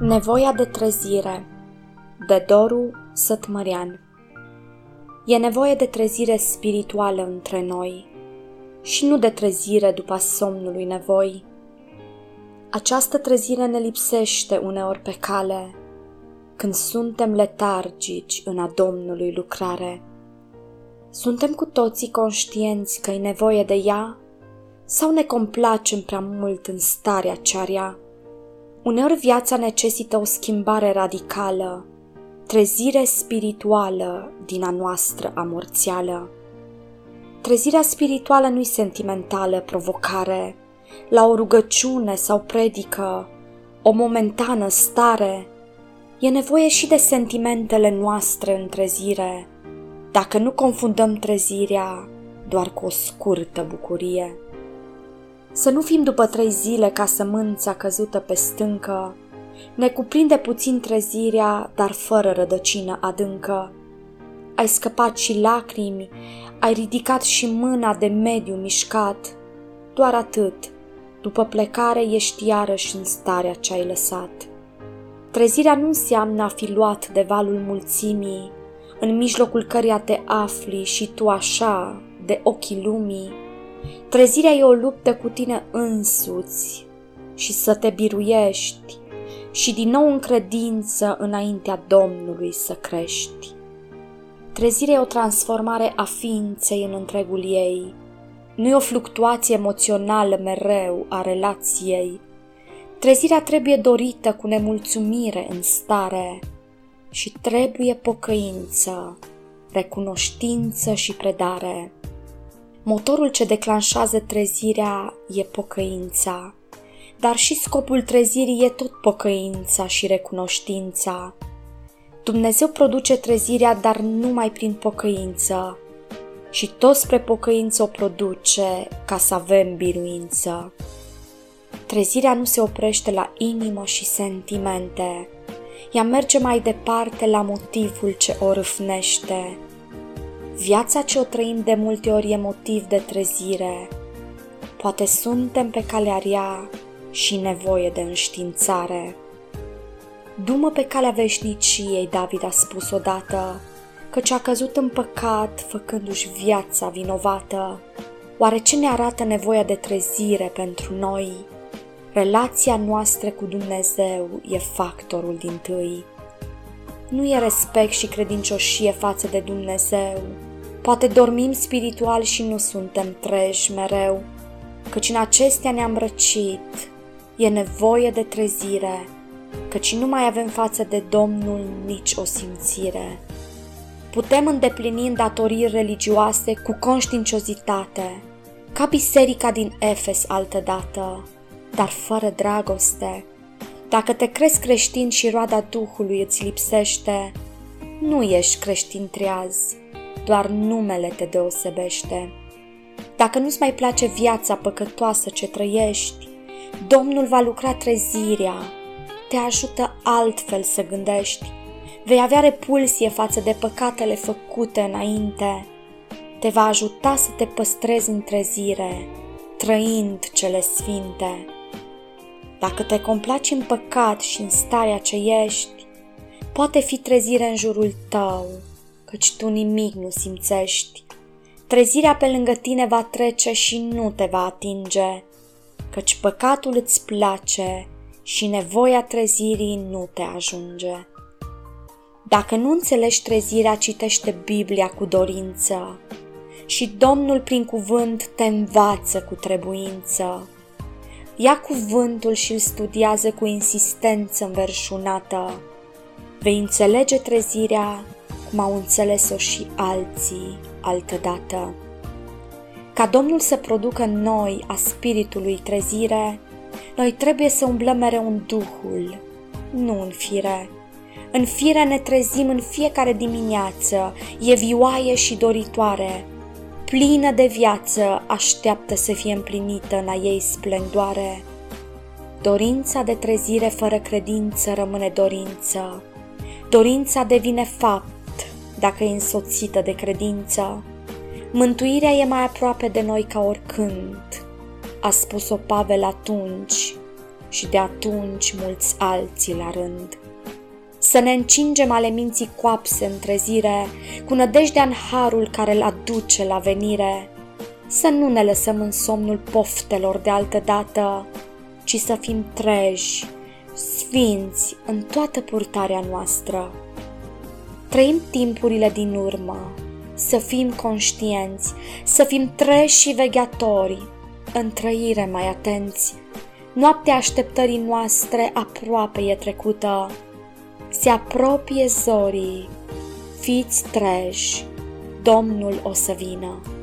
Nevoia de trezire de Doru Sătmărean. E nevoie de trezire spirituală între noi și nu de trezire după somnului nevoi. Această trezire ne lipsește uneori pe cale, când suntem letargici în a Domnului lucrare. Suntem cu toții conștienți că e nevoie de ea sau ne complacem prea mult în starea ce are ea? Uneori viața necesită o schimbare radicală, trezire spirituală din a noastră amorțială. Trezirea spirituală nu-i sentimentală provocare, la o rugăciune sau predică, o momentană stare. E nevoie și de sentimentele noastre în trezire, dacă nu confundăm trezirea doar cu o scurtă bucurie. Să nu fim după 3 zile ca sămânța căzută pe stâncă, ne cuprinde puțin trezirea, dar fără rădăcină adâncă. Ai scăpat și lacrimi, ai ridicat și mâna de mediu mișcat, doar atât, după plecare ești iarăși în starea ce-ai lăsat. Trezirea nu înseamnă a fi luat de valul mulțimii, în mijlocul căreia te afli și tu așa, de ochii lumii. Trezirea e o luptă cu tine însuți și să te biruiești și din nou în credință înaintea Domnului să crești. Trezirea e o transformare a ființei în întregul ei, nu e o fluctuație emoțională mereu a relației. Trezirea trebuie dorită cu nemulțumire în stare și trebuie pocăință, recunoștință și predare. Motorul ce declanșează trezirea e pocăința, dar și scopul trezirii e tot pocăința și recunoștința. Dumnezeu produce trezirea, dar numai prin pocăință, și tot spre pocăință o produce ca să avem biruință. Trezirea nu se oprește la inimă și sentimente, ea merge mai departe la motivul ce o râfnește. Viața ce o trăim de multe ori e motiv de trezire. Poate suntem pe calea rea și nevoie de înștiințare. Du-mă pe calea veșniciei, David a spus odată, căci a căzut în păcat făcându-și viața vinovată. Oare ce ne arată nevoia de trezire pentru noi? Relația noastră cu Dumnezeu e factorul dintâi. Nu e respect și credincioșie față de Dumnezeu. Poate dormim spiritual și nu suntem treji mereu, căci în acestea ne-am răcit. E nevoie de trezire, căci nu mai avem față de Domnul nici o simțire. Putem îndeplini îndatoriri religioase cu conștiinciozitate, ca biserica din Efes altădată, dar fără dragoste. Dacă te crezi creștin și roada Duhului îți lipsește, nu ești creștin treaz, doar numele te deosebește. Dacă nu-ți mai place viața păcătoasă ce trăiești, Domnul va lucra trezirea, te ajută altfel să gândești, vei avea repulsie față de păcatele făcute înainte, te va ajuta să te păstrezi în trezire, trăind cele sfinte. Dacă te complaci în păcat și în starea ce ești, poate fi trezire în jurul tău, căci tu nimic nu simțești. Trezirea pe lângă tine va trece și nu te va atinge, căci păcatul îți place și nevoia trezirii nu te ajunge. Dacă nu înțelegi trezirea, citește Biblia cu dorință și Domnul prin cuvânt te învață cu trebuință. Ia cuvântul și îl studiază cu insistență înverșunată. Vei înțelege trezirea cum au înțeles-o și alții altădată. Ca Domnul să producă în noi a spiritului trezire, noi trebuie să umblăm mereu în Duhul, nu în fire. În fire ne trezim în fiecare dimineață, e vioaie și doritoare, plină de viață, așteaptă să fie împlinită în a ei splendoare. Dorința de trezire fără credință rămâne dorință. Dorința devine fapt dacă e însoțită de credință. Mântuirea e mai aproape de noi ca oricând, a spus-o Pavel atunci, și de atunci mulți alții la rând. Să ne încingem ale minții coapse în trezire, cu nădejdea în harul care îl aduce la venire, să nu ne lăsăm în somnul poftelor de altă dată, ci să fim treji, sfinți în toată purtarea noastră. Trăim timpurile din urmă, să fim conștienți, să fim treji și vegheatori, în trăire mai atenți. Noaptea așteptării noastre aproape e trecută, se apropie zorii, fiți treji, Domnul o să vină.